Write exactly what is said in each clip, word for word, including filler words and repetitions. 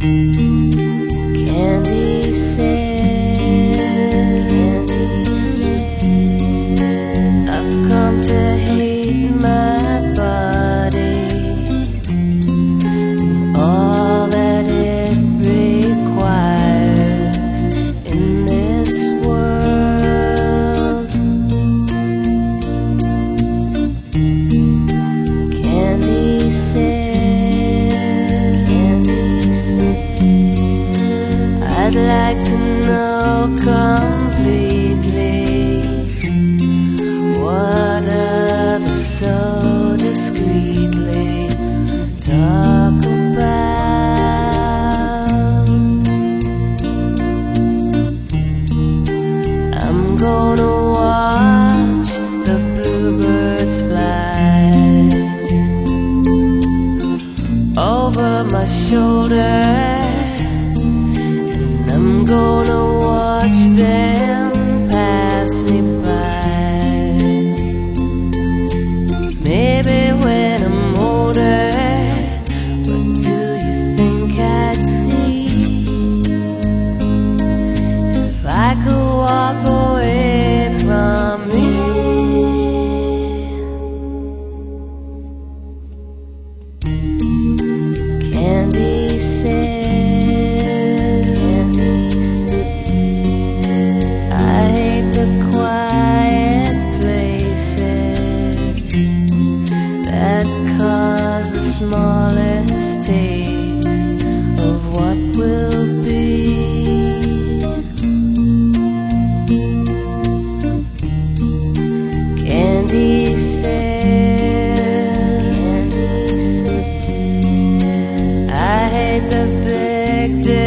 Candy said, I've come to hate my body, all that it requires in this world. Candy said, I'd like to know completely what others so discreetly talk about. I'm gonna watch the bluebirds fly over my shoulder. I'm gonna watch them pass me by. Maybe when I'm older, what do you think I'd see if I could walk away from you? Candy said, the smallest taste of what will be. Candy says, I hate the big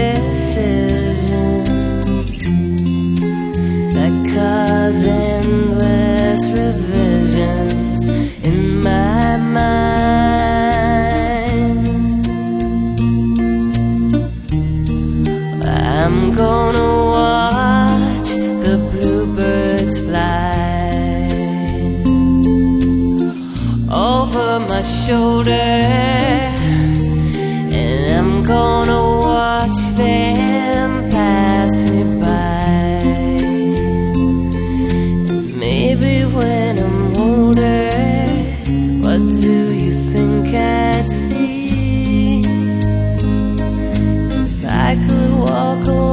decisions that cause endless revisions in my mind. I'm gonna watch the bluebirds fly over my shoulder, and I'm gonna watch them pass me by. Maybe when I'm older, what do you think I'd see if I could walk away?